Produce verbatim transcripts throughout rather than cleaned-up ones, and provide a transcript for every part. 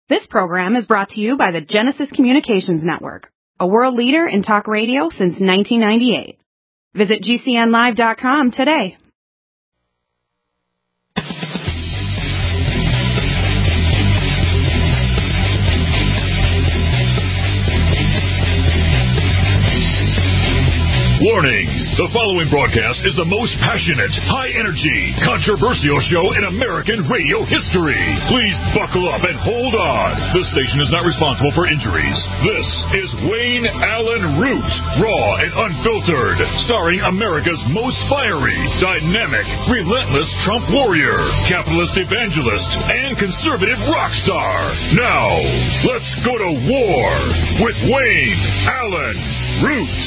This program is brought to you by the Genesis Communications Network, a world leader in talk radio since nineteen ninety-eight. Visit G C N live dot com today. Warning! The following broadcast is the most passionate, high-energy, controversial show in American radio history. Please buckle up and hold on. This station is not responsible for injuries. This is Wayne Allyn Root, raw and unfiltered, starring America's most fiery, dynamic, relentless Trump warrior, capitalist evangelist, and conservative rock star. Now, let's go to war with Wayne Allyn Root.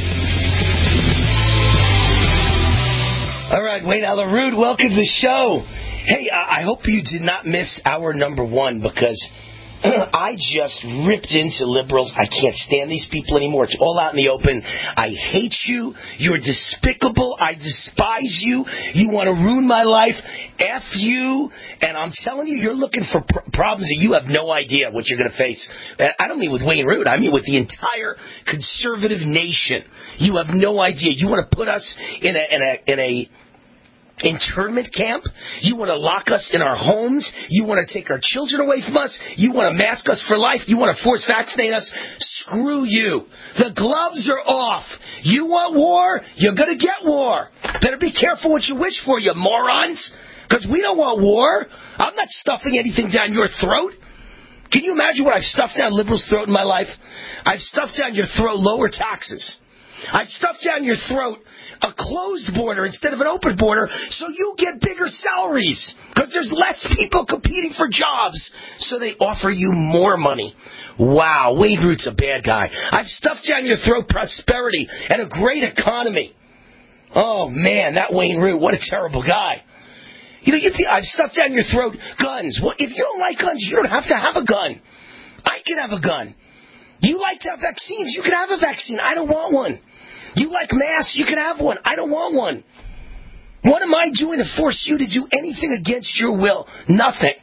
All right, Wayne Allyn Root, welcome to the show. Hey, I hope you did not miss hour number one because I just ripped into liberals. I can't stand these people anymore. It's all out in the open. I hate you. You're despicable. I despise you. You want to ruin my life. F you. And I'm telling you, you're looking for pr- problems that you have no idea what you're going to face. I don't mean with Wayne Root. I mean with the entire conservative nation. You have no idea. You want to put us in a in a in a internment camp? You want to lock us in our homes? You want to take our children away from us? You want to mask us for life? You want to force vaccinate us? Screw you. The gloves are off. You want war? You're going to get war. Better be careful what you wish for, you morons. Because we don't want war. I'm not stuffing anything down your throat. Can you imagine what I've stuffed down liberals' throat in my life? I've stuffed down your throat lower taxes. I've stuffed down your throat a closed border instead of an open border so you get bigger salaries because there's less people competing for jobs, so they offer you more money. Wow, Wayne Root's a bad guy. I've stuffed down your throat prosperity and a great economy. Oh, man, that Wayne Root, what a terrible guy. You know, you'd be, I've stuffed down your throat guns. Well, if you don't like guns, you don't have to have a gun. I can have a gun. You like to have vaccines, you can have a vaccine. I don't want one. You like masks, you can have one. I don't want one. What am I doing to force you to do anything against your will? Nothing.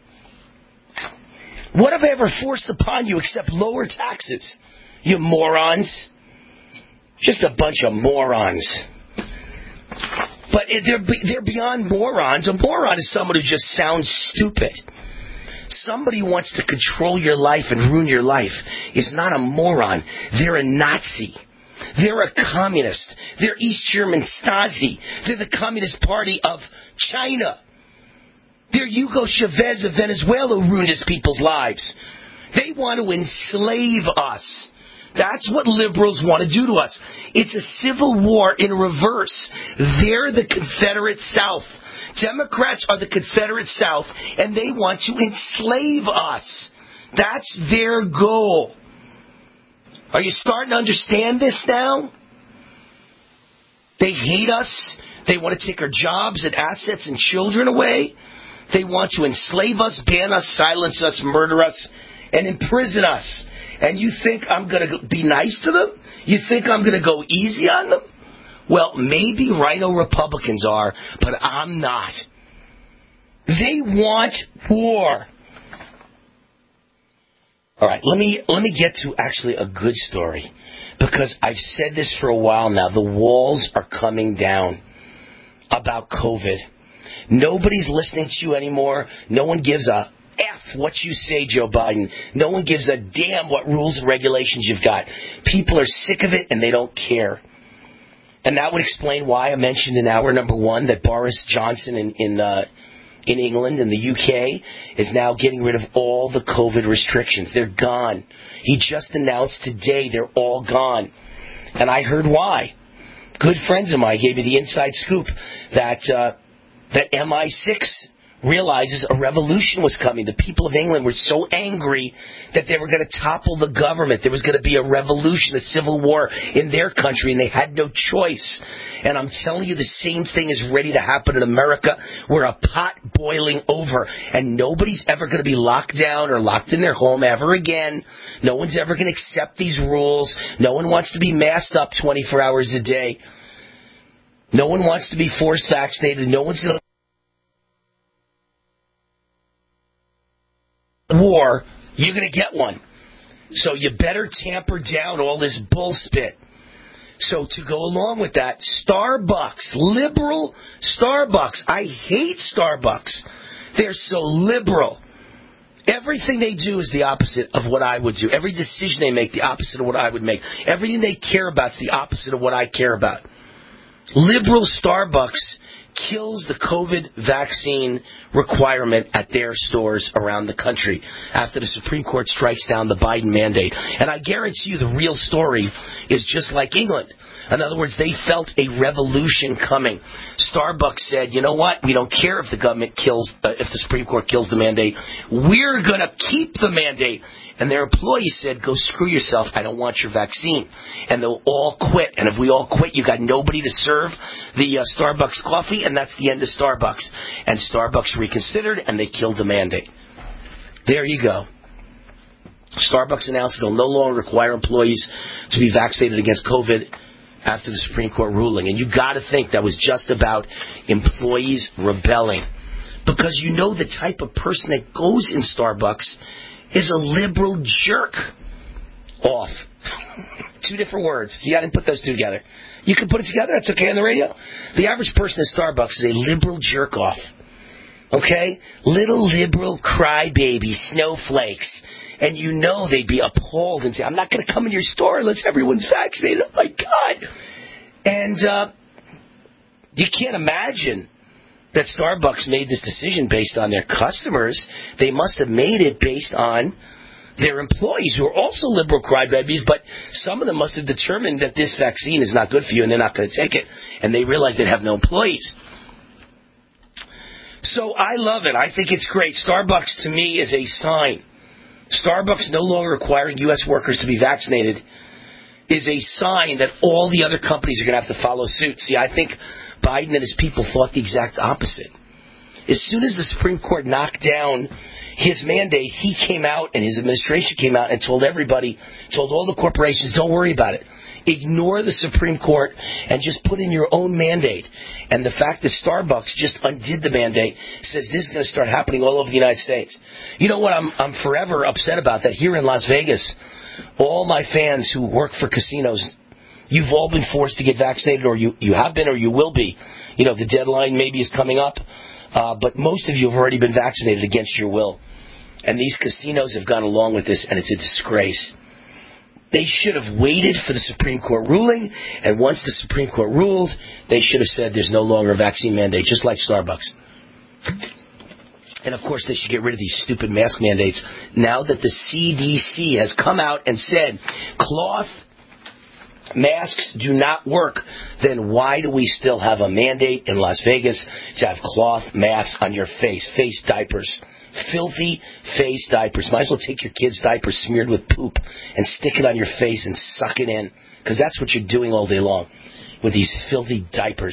What have I ever forced upon you except lower taxes? You morons. Just a bunch of morons. But they're, they're beyond morons. A moron is someone who just sounds stupid. Somebody who wants to control your life and ruin your life is not a moron. They're a Nazi. They're a communist. They're East German Stasi. They're the Communist Party of China. They're Hugo Chavez of Venezuela who ruined his people's lives. They want to enslave us. That's what liberals want to do to us. It's a civil war in reverse. They're the Confederate South. Democrats are the Confederate South, and they want to enslave us. That's their goal. Are you starting to understand this now? They hate us. They want to take our jobs and assets and children away. They want to enslave us, ban us, silence us, murder us, and imprison us. And you think I'm going to be nice to them? You think I'm going to go easy on them? Well, maybe Rhino Republicans are, but I'm not. They want war. All right, let me let me get to actually a good story, because I've said this for a while now. The walls are coming down about COVID. Nobody's listening to you anymore. No one gives a F what you say, Joe Biden. No one gives a damn what rules and regulations you've got. People are sick of it and they don't care. And that would explain why I mentioned in hour number one that Boris Johnson in in uh, in England and the U K is now getting rid of all the COVID restrictions. They're gone. He just announced today they're all gone. And I heard why. Good friends of mine gave me the inside scoop that uh, that M I six realizes a revolution was coming. The people of England were so angry that they were going to topple the government. There was going to be a revolution, a civil war in their country, and they had no choice. And I'm telling you, the same thing is ready to happen in America. We're a pot boiling over, and nobody's ever going to be locked down or locked in their home ever again. No one's ever going to accept these rules. No one wants to be masked up twenty-four hours a day. No one wants to be forced vaccinated. No one's going to war you're going to get one. So you better tamper down all this bull spit. So to go along with that, Starbucks, liberal Starbucks. I hate Starbucks. They're so liberal. Everything they do is the opposite of what I would do. Every decision they make, the opposite of what I would make. Everything they care about is the opposite of what I care about. Liberal Starbucks kills the COVID vaccine requirement at their stores around the country after the Supreme Court strikes down the Biden mandate. And I guarantee you the real story is just like England. In other words, they felt a revolution coming. Starbucks said, you know what? We don't care if the government kills, uh, if the Supreme Court kills the mandate. We're going to keep the mandate. And their employees said, go screw yourself. I don't want your vaccine. And they'll all quit. And if we all quit, you got nobody to serve the uh, Starbucks coffee, and that's the end of Starbucks. And Starbucks reconsidered, and they killed the mandate. There you go. Starbucks announced they'll no longer require employees to be vaccinated against COVID after the Supreme Court ruling. And you got to think that was just about employees rebelling. Because you know the type of person that goes in Starbucks is a liberal jerk off. Two different words. See, I didn't put those two together. You can put it together. That's okay on the radio. The average person at Starbucks is a liberal jerk off. Okay? Little liberal crybaby snowflakes. And you know they'd be appalled and say, I'm not going to come in your store unless everyone's vaccinated. Oh, my God. And uh, you can't imagine that Starbucks made this decision based on their customers. They must have made it based on their employees, who are also liberal crybabies, but some of them must have determined that this vaccine is not good for you and they're not going to take it. And they realized they'd have no employees. So I love it. I think it's great. Starbucks, to me, is a sign. Starbucks no longer requiring U S workers to be vaccinated is a sign that all the other companies are going to have to follow suit. See, I think Biden and his people thought the exact opposite. As soon as the Supreme Court knocked down his mandate, he came out and his administration came out and told everybody, told all the corporations, don't worry about it. Ignore the Supreme Court and just put in your own mandate. And the fact that Starbucks just undid the mandate says this is going to start happening all over the United States. You know what? I'm, I'm forever upset about that. Here in Las Vegas, all my fans who work for casinos, you've all been forced to get vaccinated, or you, you have been, or you will be. You know, the deadline maybe is coming up. Uh, but most of you have already been vaccinated against your will. And these casinos have gone along with this, and it's a disgrace. They should have waited for the Supreme Court ruling, and once the Supreme Court ruled, they should have said there's no longer a vaccine mandate, just like Starbucks. And, of course, they should get rid of these stupid mask mandates. Now that the C D C has come out and said cloth masks do not work, then why do we still have a mandate in Las Vegas to have cloth masks on your face, face diapers? Filthy face diapers. Might as well take your kid's diaper smeared with poop and stick it on your face and suck it in, because that's what you're doing all day long with these filthy diapers.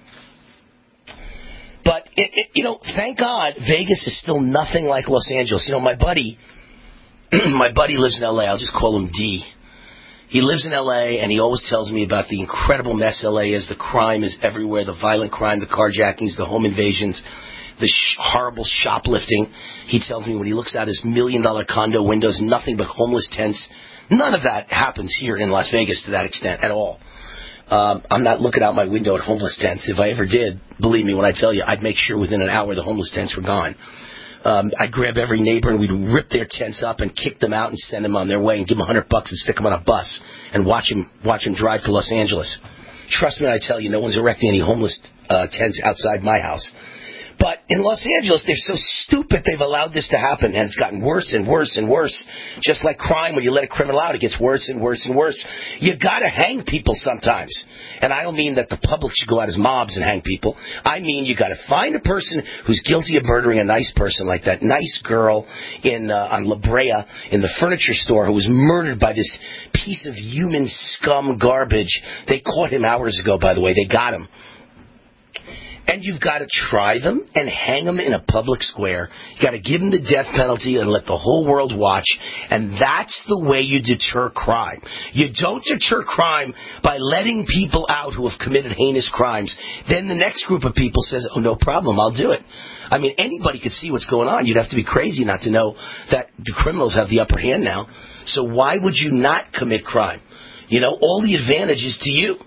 But, it, it, you know, thank God Vegas is still nothing like Los Angeles. You know, my buddy, my buddy lives in L A. I'll just call him D. He lives in L A, and he always tells me about the incredible mess L A is. The crime is everywhere, the violent crime, the carjackings, the home invasions, the sh- horrible shoplifting. He tells me when he looks out his million-dollar condo windows, nothing but homeless tents. None of that happens here in Las Vegas to that extent at all. Um, I'm not looking out my window at homeless tents. If I ever did, believe me when I tell you, I'd make sure within an hour the homeless tents were gone. Um, I'd grab every neighbor and we'd rip their tents up and kick them out and send them on their way and give them a hundred bucks and stick them on a bus and watch them, watch them drive to Los Angeles. Trust me when I tell you, no one's erecting any homeless uh, tents outside my house. But in Los Angeles, they're so stupid they've allowed this to happen, and it's gotten worse and worse and worse. Just like crime, when you let a criminal out, it gets worse and worse and worse. You got to hang people sometimes. And I don't mean that the public should go out as mobs and hang people. I mean you got to find a person who's guilty of murdering a nice person, like that nice girl in uh, on La Brea in the furniture store who was murdered by this piece of human scum garbage. They caught him hours ago, by the way. They got him. And you've got to try them and hang them in a public square. You've got to give them the death penalty and let the whole world watch. And that's the way you deter crime. You don't deter crime by letting people out who have committed heinous crimes. Then the next group of people says, oh, no problem, I'll do it. I mean, anybody could see what's going on. You'd have to be crazy not to know that the criminals have the upper hand now. So why would you not commit crime? You know, all the advantages to you.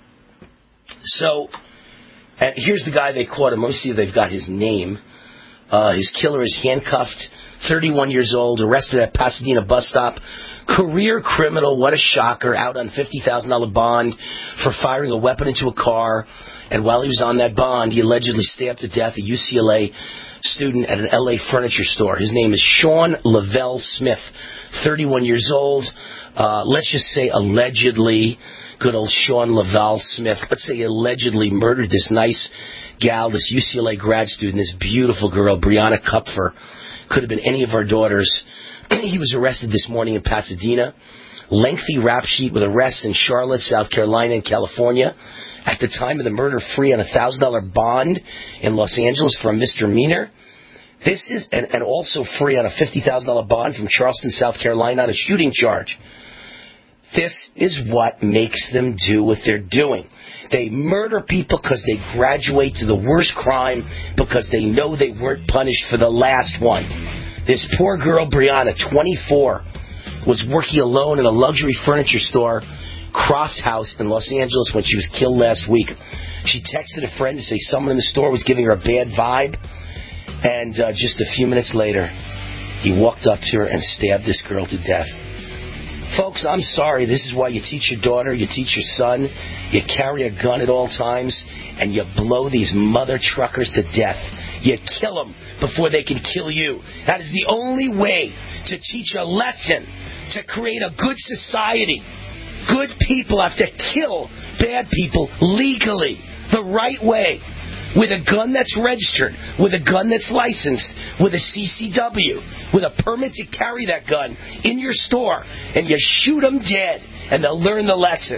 So... And here's the guy they caught him. Let me see if they've got his name. Uh, his killer is handcuffed, thirty-one years old, arrested at Pasadena bus stop. Career criminal, what a shocker, out on fifty thousand dollars bond for firing a weapon into a car. And while he was on that bond, he allegedly stabbed to death a U C L A student at an L A furniture store. His name is Sean Lavelle Smith, thirty-one years old. Uh, let's just say allegedly... Good old Sean Lavelle Smith, let's say allegedly murdered this nice gal, this U C L A grad student, this beautiful girl, Brianna Kupfer. Could have been any of our daughters. He was arrested this morning in Pasadena. Lengthy rap sheet with arrests in Charlotte, South Carolina, and California. At the time of the murder, free on a one thousand dollars bond in Los Angeles for a misdemeanor. This is, and, and also free on a fifty thousand dollars bond from Charleston, South Carolina on a shooting charge. This is what makes them do what they're doing. They murder people because they graduate to the worst crime because they know they weren't punished for the last one. This poor girl, Brianna, twenty-four, was working alone in a luxury furniture store, Croft House in Los Angeles, when she was killed last week. She texted a friend to say someone in the store was giving her a bad vibe, and uh, just a few minutes later, he walked up to her and stabbed this girl to death. Folks, I'm sorry. This is why you teach your daughter, you teach your son, you carry a gun at all times, and you blow these mother truckers to death. You kill them before they can kill you. That is the only way to teach a lesson, to create a good society. Good people have to kill bad people legally, the right way. With a gun that's registered, with a gun that's licensed, with a C C W, with a permit to carry that gun in your store, and you shoot them dead, and they'll learn the lesson.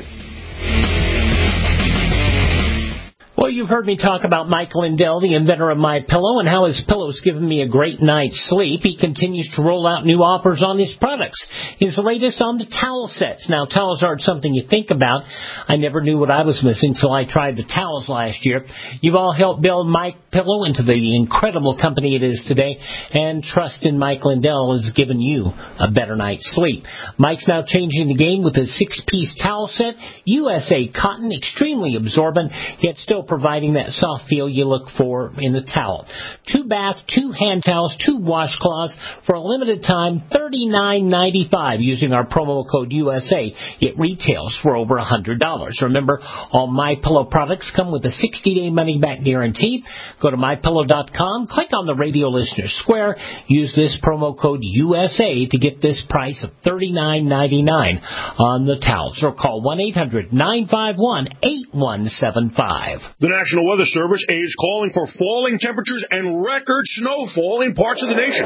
Well, you've heard me talk about Mike Lindell, the inventor of MyPillow, and how his pillow's given me a great night's sleep. He continues to roll out new offers on his products. His latest on the towel sets. Now, towels aren't something you think about. I never knew what I was missing until I tried the towels last year. You've all helped build MyPillow into the incredible company it is today, and trust in Mike Lindell has given you a better night's sleep. Mike's now changing the game with a six-piece towel set, U S A cotton, extremely absorbent, yet still providing that soft feel you look for in the towel. Two bath, two hand towels, two washcloths for a limited time, thirty-nine ninety-five using our promo code U S A. It retails for over one hundred dollars. Remember, all MyPillow products come with a sixty-day money-back guarantee. Go to my pillow dot com, click on the radio listener square, use this promo code U S A to get this price of thirty-nine ninety-nine on the towels, or call one eight hundred nine five one eight one seven five. The National Weather Service is calling for falling temperatures and record snowfall in parts of the nation.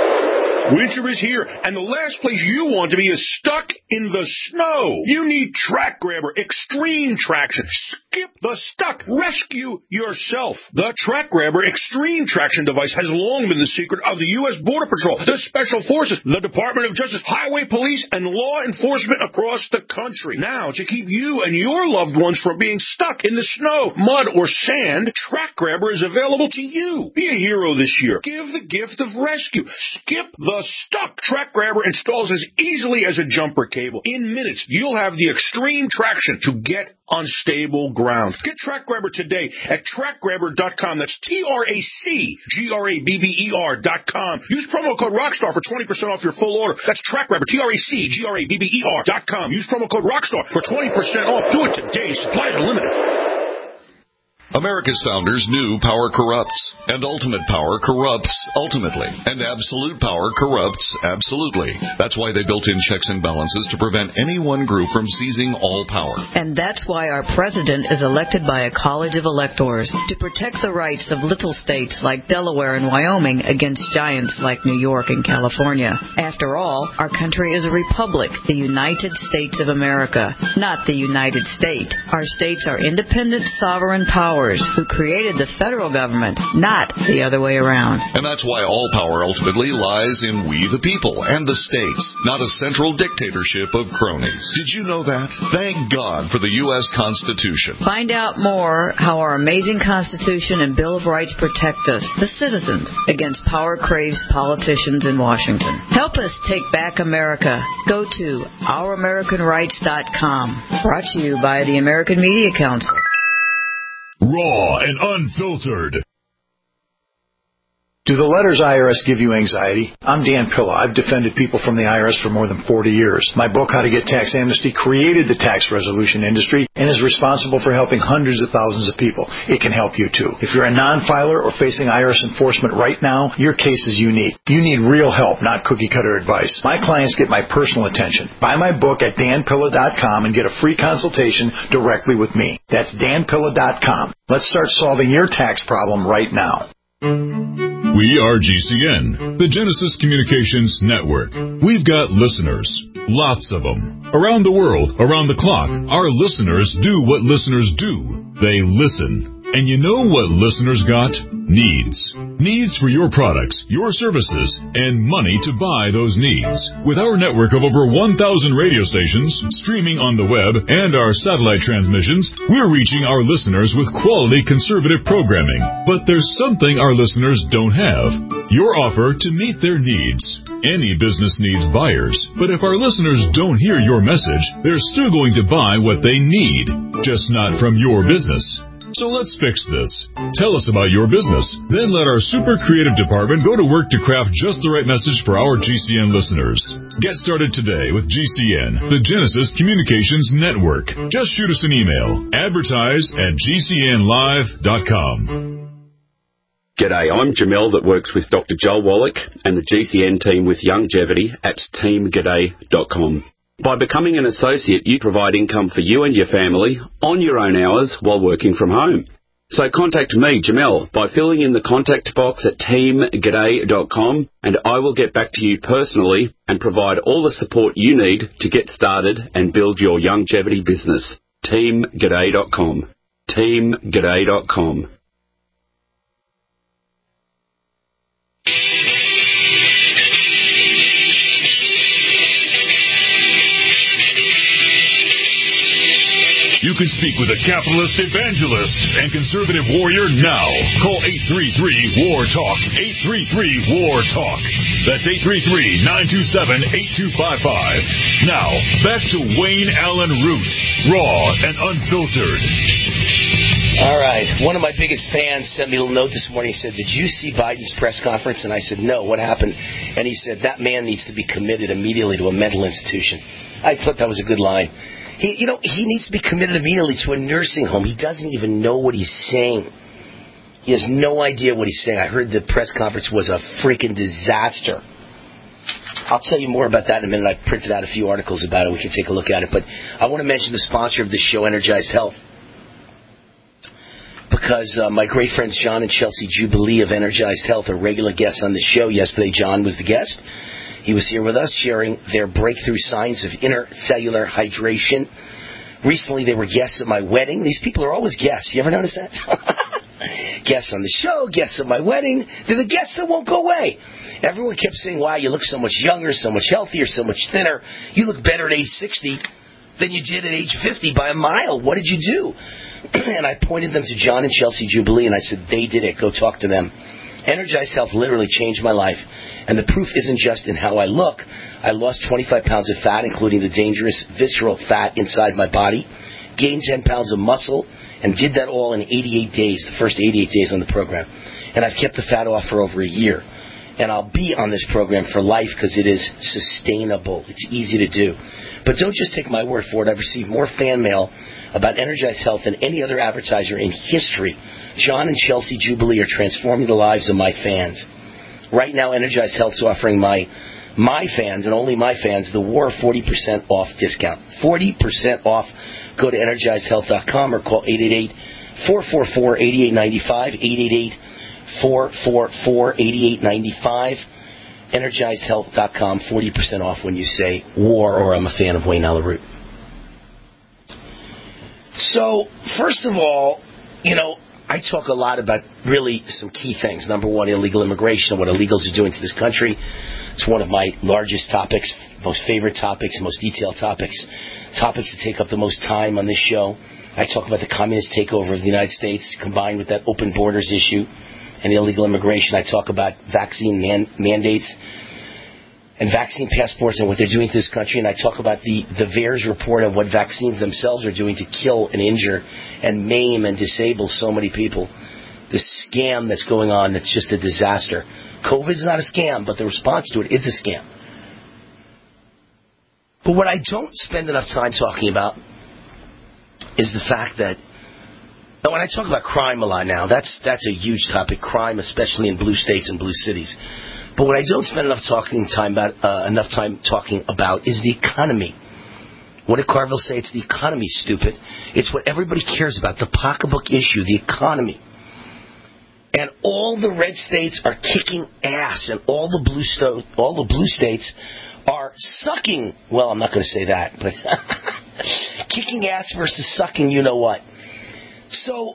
Winter is here, and the last place you want to be is stuck in the snow. You need Track Grabber Extreme Traction. Skip the stuck. Rescue yourself. The Track Grabber Extreme Traction device has long been the secret of the U S Border Patrol, the Special Forces, the Department of Justice, Highway Police, and law enforcement across the country. Now, to keep you and your loved ones from being stuck in the snow, mud, or sand, Track Grabber is available to you. Be a hero this year. Give the gift of rescue. Skip the stuck. Track Grabber installs as easily as a jumper cable. In minutes, you'll have the extreme traction to get on stable ground. Get Track Grabber today at track grabber dot com. That's T R A C G R A B B E R dot com. Use promo code ROCKSTAR for twenty percent off your full order. That's Track Grabber, T R A C G R A B B E R dot com. Use promo code ROCKSTAR for twenty percent off. Do it today. Supplies are limited. America's founders knew power corrupts, and ultimate power corrupts ultimately, and absolute power corrupts absolutely. That's why they built in checks and balances to prevent any one group from seizing all power. And that's why our president is elected by a college of electors to protect the rights of little states like Delaware and Wyoming against giants like New York and California. After all, our country is a republic, the United States of America, not the United States. Our states are independent, sovereign powers yours, who created the federal government, not the other way around. And that's why all power ultimately lies in we the people and the states, not a central dictatorship of cronies. Did you know that? Thank God for the U S Constitution. Find out more how our amazing Constitution and Bill of Rights protect us, the citizens, against power-crazed politicians in Washington. Help us take back America. Go to our american rights dot com. Brought to you by the American Media Council. Raw and unfiltered. Do the letters I R S give you anxiety? I'm Dan Pilla. I've defended people from the I R S for more than forty years. My book, How to Get Tax Amnesty, created the tax resolution industry and is responsible for helping hundreds of thousands of people. It can help you, too. If you're a non-filer or facing I R S enforcement right now, your case is unique. You need real help, not cookie-cutter advice. My clients get my personal attention. Buy my book at dan pilla dot com and get a free consultation directly with me. That's dan pilla dot com. Let's start solving your tax problem right now. We are G C N, the Genesis Communications Network. We've got listeners, lots of them. Around the world, around the clock, our listeners do what listeners do. They listen. And you know what listeners got? Needs. Needs for your products, your services, and money to buy those needs. With our network of over one thousand radio stations, streaming on the web, and our satellite transmissions, we're reaching our listeners with quality conservative programming. But there's something our listeners don't have. Your offer to meet their needs. Any business needs buyers, but if our listeners don't hear your message, they're still going to buy what they need, just not from your business. So let's fix this. Tell us about your business. Then let our super creative department go to work to craft just the right message for our G C N listeners. Get started today with G C N, the Genesis Communications Network. Just shoot us an email. Advertise at g c n live dot com. G'day, I'm Jamel that works with Doctor Joel Wallach and the G C N team with Longevity at team g'day dot com. By becoming an associate, you provide income for you and your family on your own hours while working from home. So contact me, Jamel, by filling in the contact box at team g'day dot com, and I will get back to you personally and provide all the support you need to get started and build your longevity business. team g'day dot com. team g'day dot com. You can speak with a capitalist evangelist and conservative warrior now. Call eight three three W A R TALK. eight three three W A R TALK. That's eight three three, nine two seven, eight two five five. Now, back to Wayne Allen Root, raw and unfiltered. All right. One of my biggest fans sent me a little note this morning. He said, did you see Biden's press conference? And I said, no. What happened? And he said, that man needs to be committed immediately to a mental institution. I thought that was a good line. He, you know, he needs to be committed immediately to a nursing home. He doesn't even know what he's saying. He has no idea what he's saying. I heard the press conference was a freaking disaster. I'll tell you more about that in a minute. I printed out a few articles about it. We can take a look at it. But I want to mention the sponsor of this show, Energized Health. Because uh, my great friends John and Chelsea Jubilee of Energized Health are regular guests on the show. Yesterday, John was the guest. He was here with us sharing their breakthrough science of intercellular hydration. Recently, they were guests at my wedding. These people are always guests. You ever notice that? Guests on the show, guests at my wedding. They're the guests that won't go away. Everyone kept saying, wow, you look so much younger, so much healthier, so much thinner. You look better at age sixty than you did at age fifty by a mile. What did you do? And I pointed them to John and Chelsea Jubilee, and I said, they did it. Go talk to them. Energized Health literally changed my life. And the proof isn't just in how I look. I lost twenty-five pounds of fat, including the dangerous visceral fat inside my body, gained ten pounds of muscle, and did that all in eighty-eight days, the first eighty-eight days on the program. And I've kept the fat off for over a year. And I'll be on this program for life because it is sustainable. It's easy to do. But don't just take my word for it. I've received more fan mail about Energized Health than any other advertiser in history. John and Chelsea Jubilee are transforming the lives of my fans. Right now, Energized Health is offering my my fans, and only my fans, the War forty percent off discount. forty percent off. Go to energized health dot com or call eight eight eight, four four four, eight eight nine five, eight eight eight, four four four, eight eight nine five. energized health dot com, forty percent off when you say war or I'm a fan of Wayne Allen Root. So, first of all, you know, I talk a lot about really some key things. Number one, illegal immigration and what illegals are doing to this country. It's one of my largest topics, most favorite topics, most detailed topics, topics that take up the most time on this show. I talk about the communist takeover of the United States combined with that open borders issue and illegal immigration. I talk about vaccine man- mandates and vaccine passports and what they're doing to this country. And I talk about the, the V A E R S report of what vaccines themselves are doing to kill and injure and maim and disable so many people. This scam that's going on that's just a disaster. COVID's not a scam, but the response to it is a scam. But what I don't spend enough time talking about is the fact that, and when I talk about crime a lot now, that's that's a huge topic, crime, especially in blue states and blue cities. But what I don't spend enough talking time about, uh, enough time talking about is the economy. What did Carville say? It's the economy, stupid. It's what everybody cares about, the pocketbook issue, the economy. And all the red states are kicking ass, and all the blue sto- all the blue states are sucking. Well, I'm not going to say that, but kicking ass versus sucking, you know what? So,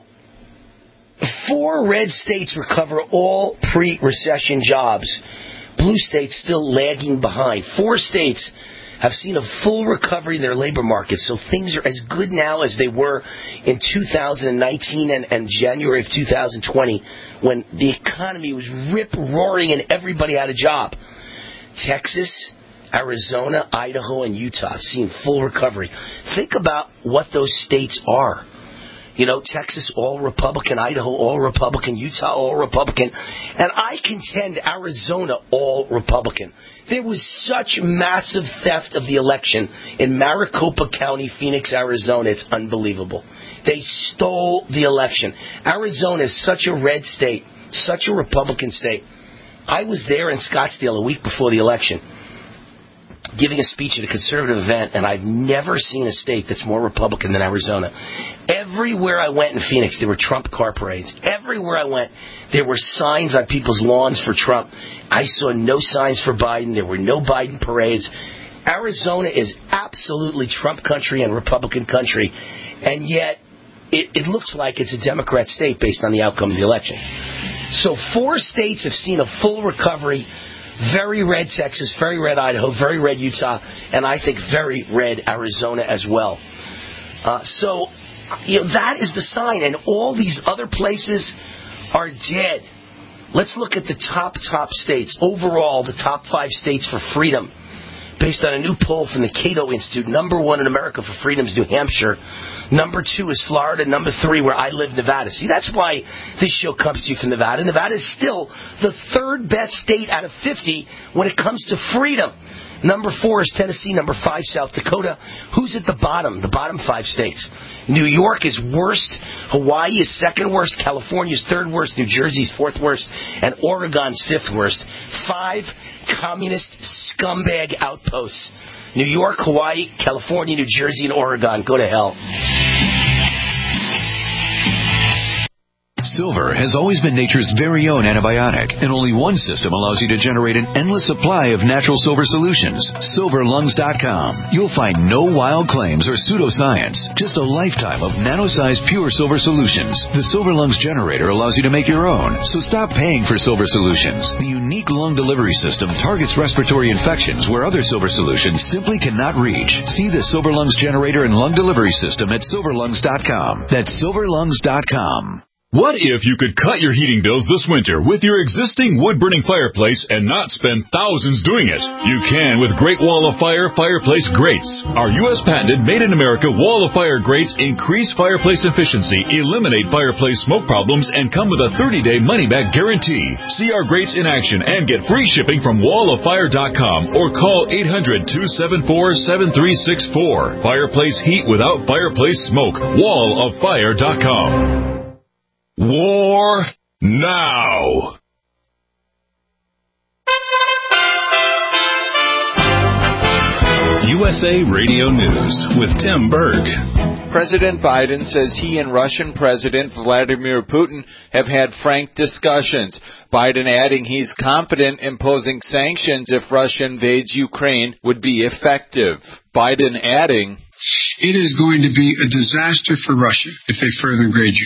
four red states recover all pre-recession jobs. Blue states still lagging behind. Four states have seen a full recovery in their labor market, so things are as good now as they were in two thousand nineteen and, and January of two thousand twenty, when the economy was rip-roaring and everybody had a job. Texas, Arizona, Idaho, and Utah have seen full recovery. Think about what those states are. You know, Texas, all Republican, Idaho, all Republican, Utah, all Republican, and I contend Arizona, all Republican. There was such massive theft of the election in Maricopa County, Phoenix, Arizona. It's unbelievable. They stole the election. Arizona is such a red state, such a Republican state. I was there in Scottsdale a week before the election, giving a speech at a conservative event, and I've never seen a state that's more Republican than Arizona. Everywhere I went in Phoenix, there were Trump car parades. Everywhere I went, there were signs on people's lawns for Trump. I saw no signs for Biden. There were no Biden parades. Arizona is absolutely Trump country and Republican country, and yet it, it looks like it's a Democrat state based on the outcome of the election. So four states have seen a full recovery. Very red Texas, very red Idaho, very red Utah, and I think very red Arizona as well. Uh, so, you know, that is the sign, and all these other places are dead. Let's look at the top, top states. Overall, the top five states for freedom, based on a new poll from the Cato Institute. Number one in America for freedom is New Hampshire. Number two is Florida. Number three, where I live, Nevada. See, that's why this show comes to you from Nevada. Nevada is still the third best state out of fifty when it comes to freedom. Number four is Tennessee. Number five, South Dakota. Who's at the bottom? The bottom five states. New York is worst. Hawaii is second worst. California is third worst. New Jersey is fourth worst. And Oregon's fifth worst. Five communist scumbag outposts. New York, Hawaii, California, New Jersey, and Oregon. Go to hell. Silver has always been nature's very own antibiotic, and only one system allows you to generate an endless supply of natural silver solutions. silver lungs dot com. You'll find no wild claims or pseudoscience, just a lifetime of nano-sized pure silver solutions. The Silver Lungs generator allows you to make your own, so stop paying for silver solutions. The unique lung delivery system targets respiratory infections where other silver solutions simply cannot reach. See the Silver Lungs generator and lung delivery system at silver lungs dot com. That's silver lungs dot com. What if you could cut your heating bills this winter with your existing wood-burning fireplace and not spend thousands doing it? You can with Great Wall of Fire Fireplace Grates. Our U S patented made-in-America Wall of Fire grates increase fireplace efficiency, eliminate fireplace smoke problems, and come with a thirty-day money-back guarantee. See our grates in action and get free shipping from wall of fire dot com or call eight hundred, two seven four, seven three six four. Fireplace heat without fireplace smoke. wall of fire dot com. War now. U S A Radio News with Tim Berg. President Biden says he and Russian President Vladimir Putin have had frank discussions. Biden adding he's confident imposing sanctions if Russia invades Ukraine would be effective. Biden adding, it is going to be a disaster for Russia if they further invade,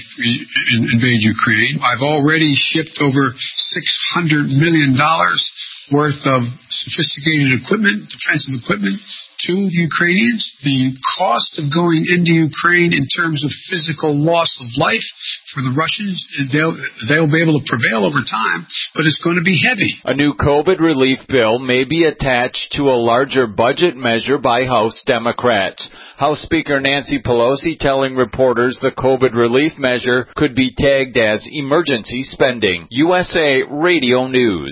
invade Ukraine. I've already shipped over six hundred million dollars worth of sophisticated equipment, defensive equipment, to the Ukrainians. The cost of going into Ukraine in terms of physical loss of life for the Russians, they'll, they'll be able to prevail over time, but it's going to be heavy. A new COVID relief bill may be attached to a larger budget measure by House Democrats. House Speaker Nancy Pelosi telling reporters the COVID relief measure could be tagged as emergency spending. U S A Radio News.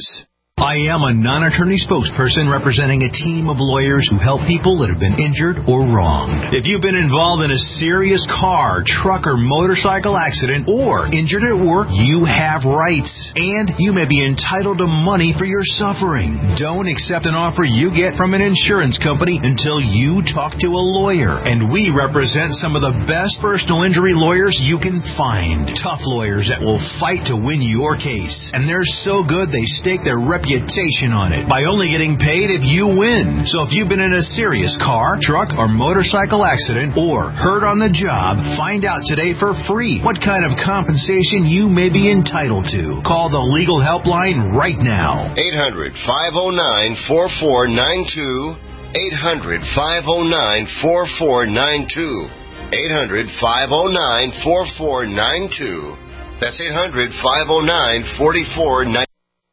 I am a non-attorney spokesperson representing a team of lawyers who help people that have been injured or wronged. If you've been involved in a serious car, truck, or motorcycle accident or injured at work, you have rights, and you may be entitled to money for your suffering. Don't accept an offer you get from an insurance company until you talk to a lawyer, and we represent some of the best personal injury lawyers you can find. Tough lawyers that will fight to win your case, and they're so good they stake their reputation reputation on it by only getting paid if you win. So if you've been in a serious car, truck, or motorcycle accident or hurt on the job, find out today for free what kind of compensation you may be entitled to. Call the legal helpline right now. eight hundred, five oh nine, four four nine two. eight hundred, five oh nine, four four nine two. eight hundred, five oh nine, four four nine two. That's eight hundred, five oh nine, four four nine two.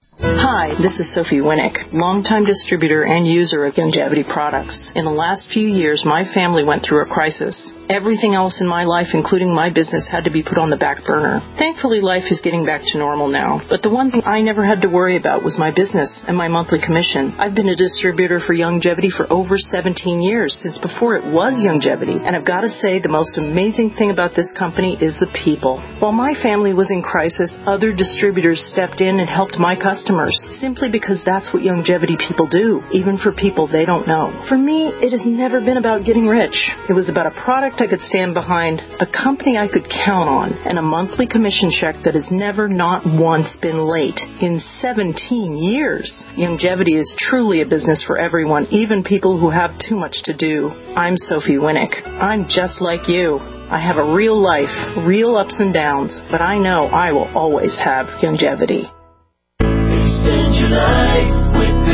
Hi, this is Sophie Winnick, longtime distributor and user of Youngevity products. In the last few years, my family went through a crisis. Everything else in my life, including my business, had to be put on the back burner. Thankfully, life is getting back to normal now. But the one thing I never had to worry about was my business and my monthly commission. I've been a distributor for Youngevity for over seventeen years, since before it was Youngevity. And I've got to say, the most amazing thing about this company is the people. While my family was in crisis, other distributors stepped in and helped my customers, simply because that's what Youngevity people do, even for people they don't know. For me, it has never been about getting rich. It was about a product I could stand behind, a company I could count on, and a monthly commission check that has never not once been late in seventeen years. Youngevity is truly a business for everyone, even people who have too much to do. I'm Sophie Winnick. I'm just like you. I have a real life, real ups and downs, but I know I will always have Youngevity. Extend your life with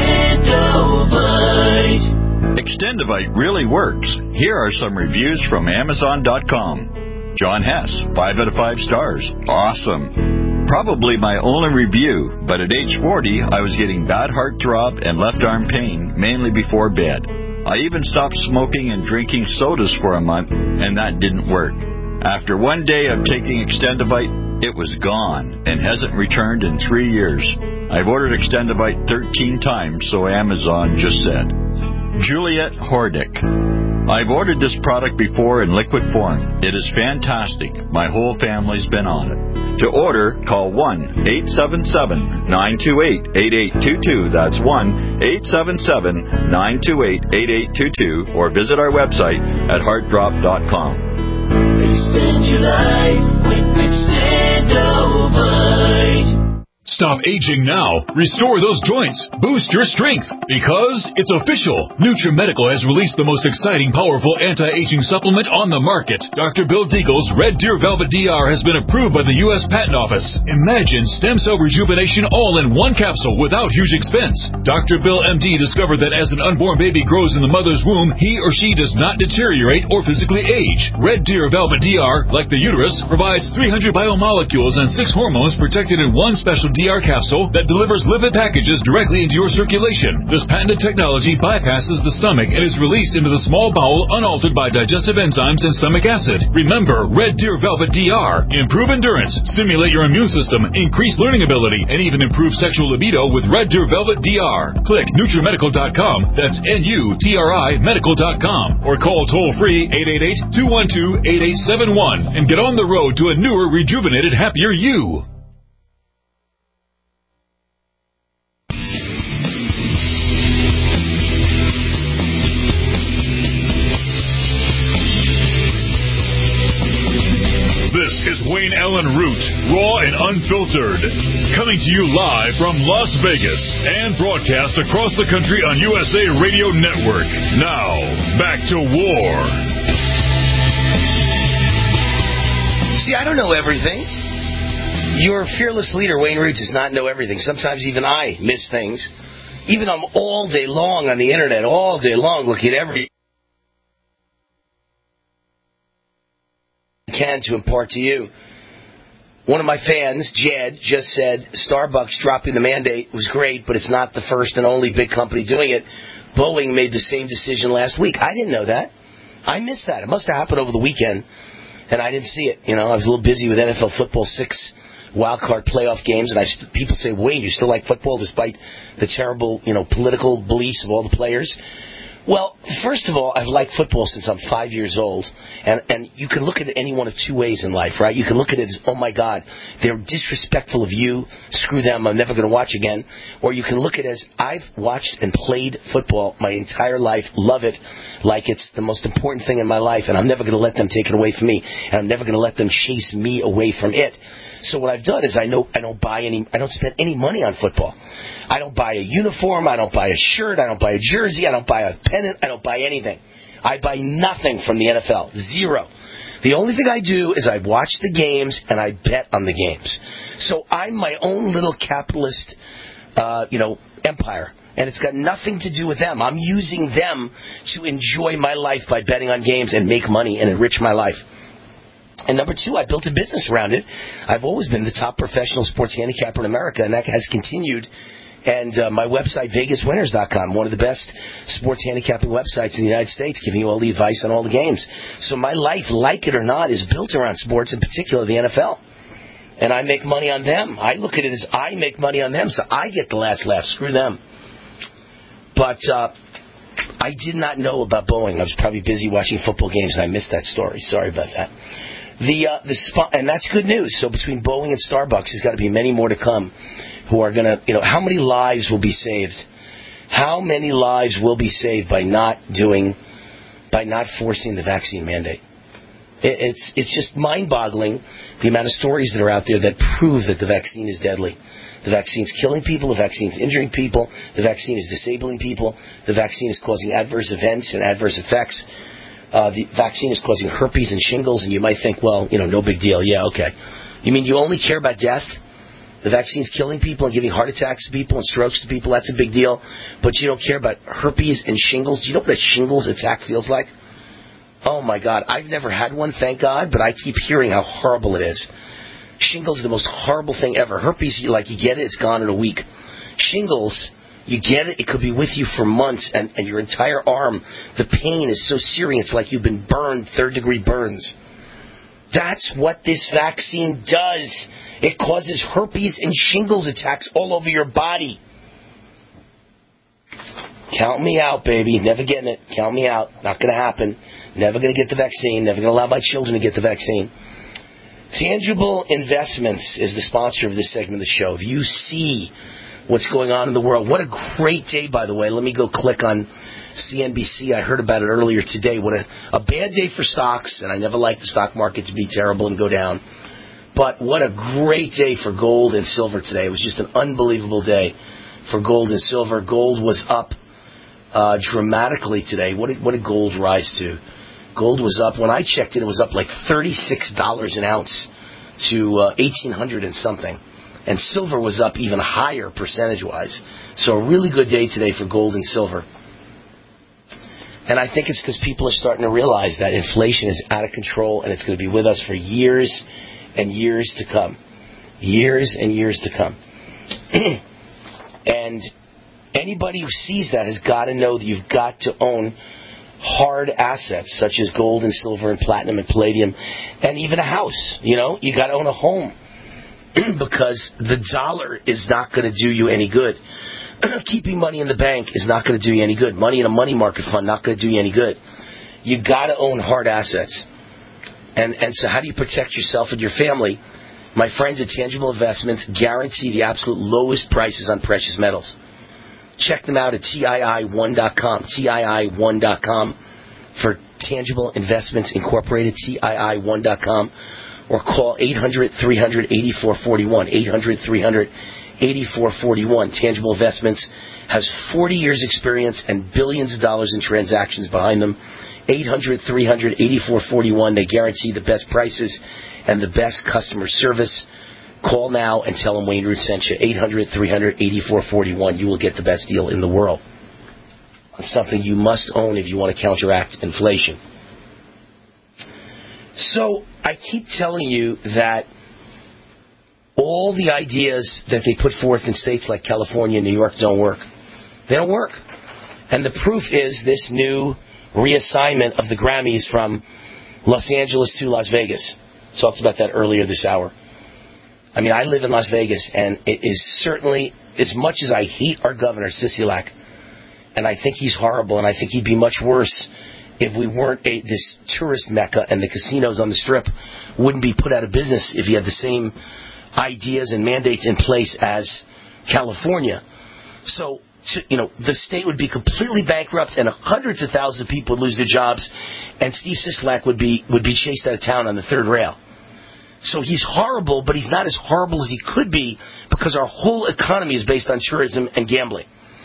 Extendovite. Extendovite really works. Here are some reviews from Amazon dot com. John Hess, five out of five stars. Awesome. Probably my only review, but at age forty, I was getting bad heart throb and left arm pain, mainly before bed. I even stopped smoking and drinking sodas for a month, and that didn't work. After one day of taking Extendovite, it was gone and hasn't returned in three years. I've ordered Extendovite thirteen times, so Amazon just said. Juliet Hordick. I've ordered this product before in liquid form. It is fantastic. My whole family's been on it. To order, call one eight seven seven, nine two eight, eight eight two two. That's one eight seven seven, nine two eight, eight eight two two, or visit our website at heart drop dot com. Extend your life with Extendovite. Stop aging now. Restore those joints. Boost your strength. Because it's official. NutriMedical has released the most exciting, powerful anti-aging supplement on the market. Doctor Bill Deagle's Red Deer Velvet D R has been approved by the U S Patent Office. Imagine stem cell rejuvenation all in one capsule without huge expense. Doctor Bill M D discovered that as an unborn baby grows in the mother's womb, he or she does not deteriorate or physically age. Red Deer Velvet D R, like the uterus, provides three hundred biomolecules and six hormones protected in one special D R capsule that delivers lipid packages directly into your circulation. This patented technology bypasses the stomach and is released into the small bowel unaltered by digestive enzymes and stomach acid. Remember, Red Deer Velvet D R. Improve endurance, stimulate your immune system, increase learning ability, and even improve sexual libido with Red Deer Velvet D R. Click NutriMedical dot com. That's N U T R I Medical dot com. Or call toll-free eight eight eight, two one two, eight eight seven one and get on the road to a newer, rejuvenated, happier you. This is Wayne Allen Root, raw and unfiltered, coming to you live from Las Vegas and broadcast across the country on U S A Radio Network. Now, back to war. See, I don't know everything. Your fearless leader, Wayne Root, does not know everything. Sometimes even I miss things. Even I'm all day long on the internet, all day long, looking at every can to impart to you. One of my fans, Jed, just said Starbucks dropping the mandate was great, but it's not the first and only big company doing it. Boeing made the same decision last week. I didn't know that. I missed that. It must have happened over the weekend, and I didn't see it. You know, I was a little busy with N F L football six wild card playoff games, and I st- people say, Wayne, you still like football despite the terrible, you know, political beliefs of all the players? Well, first of all, I've liked football since I'm five years old, and, and you can look at it any one of two ways in life, right? You can look at it as, oh my God, they're disrespectful of you, screw them, I'm never going to watch again. Or you can look at it as, I've watched and played football my entire life, love it, like it's the most important thing in my life, and I'm never going to let them take it away from me, and I'm never going to let them chase me away from it. So what I've done is I know I don't buy any, I don't spend any money on football. I don't buy a uniform, I don't buy a shirt, I don't buy a jersey, I don't buy a pennant, I don't buy anything. I buy nothing from the N F L. Zero. The only thing I do is I watch the games and I bet on the games. So I'm my own little capitalist, uh, you know, empire. And it's got nothing to do with them. I'm using them to enjoy my life by betting on games and make money and enrich my life. And number two, I built a business around it. I've always been the top professional sports handicapper in America, and that has continued. And uh, my website, Vegas Winners dot com, one of the best sports handicapping websites in the United States, giving you all the advice on all the games. So my life, like it or not, is built around sports, in particular the N F L. And I make money on them. I look at it as I make money on them, so I get the last laugh. Screw them. But uh, I did not know about Boeing. I was probably busy watching football games, and I missed that story. Sorry about that. The uh, the spot, and that's good news. So between Boeing and Starbucks, there's got to be many more to come who are going to, you know, how many lives will be saved? How many lives will be saved by not doing, by not forcing the vaccine mandate? It, it's it's just mind-boggling the amount of stories that are out there that prove that the vaccine is deadly. The vaccine's killing people. The vaccine's injuring people. The vaccine is disabling people. The vaccine is causing adverse events and adverse effects. Uh, the vaccine is causing herpes and shingles, and you might think, well, you know, no big deal. Yeah, okay. You mean you only care about death? The vaccine's killing people and giving heart attacks to people and strokes to people. That's a big deal. But you don't care about herpes and shingles. Do you know what a shingles attack feels like? Oh, my God. I've never had one, thank God, but I keep hearing how horrible it is. Shingles is the most horrible thing ever. Herpes, you like you get it, it's gone in a week. Shingles, you get it, it could be with you for months, and, and your entire arm, the pain is so searing, it's like you've been burned, third-degree burns. That's what this vaccine does. It causes herpes and shingles attacks all over your body. Count me out, baby. Never getting it. Count me out. Not going to happen. Never going to get the vaccine. Never going to allow my children to get the vaccine. Tangible Investments is the sponsor of this segment of the show. If you see what's going on in the world, what a great day, by the way. Let me go click on C N B C. I heard about it earlier today. What a, a bad day for stocks, and I never like the stock market to be terrible and go down. But what a great day for gold and silver today. It was just an unbelievable day for gold and silver. Gold was up uh, dramatically today. What did, what did gold rise to? Gold was up, when I checked it, it was up like thirty-six dollars an ounce to uh, eighteen hundred and something. And silver was up even higher percentage-wise. So a really good day today for gold and silver. And I think it's because people are starting to realize that inflation is out of control and it's going to be with us for years and years to come. Years and years to come. And anybody who sees that has got to know that you've got to own hard assets such as gold and silver and platinum and palladium and even a house. You know, you got to own a home because the dollar is not going to do you any good. Keeping money in the bank is not going to do you any good. Money in a money market fund not going to do you any good. You got to own hard assets. And and so how do you protect yourself and your family? My friends at Tangible Investments guarantee the absolute lowest prices on precious metals. Check them out at T I I one dot com, T I I one dot com for Tangible Investments Incorporated, T I I one dot com, or call eight hundred, three hundred, eighty-four forty-one, eight hundred, three hundred, eighty-four forty-one. Tangible Investments has forty years experience and billions of dollars in transactions behind them. eight hundred, three hundred, eighty-four forty-one. They guarantee the best prices and the best customer service. Call now and tell them Wayne Root sent you. eight hundred, three hundred, eighty-four forty-one. You will get the best deal in the world on something you must own if you want to counteract inflation. So I keep telling you that all the ideas that they put forth in states like California and New York don't work. They don't work. And the proof is this new reassignment of the Grammys from Los Angeles to Las Vegas. Talked about that earlier this hour. I mean, I live in Las Vegas, and it is certainly, as much as I hate our governor, Sisolak, and I think he's horrible, and I think he'd be much worse if we weren't a, this tourist mecca and the casinos on the Strip wouldn't be put out of business if he had the same ideas and mandates in place as California. So, to, you know, the state would be completely bankrupt, and hundreds of thousands of people would lose their jobs, and Steve Sisolak would be would be chased out of town on the third rail. So he's horrible, but he's not as horrible as he could be because our whole economy is based on tourism and gambling.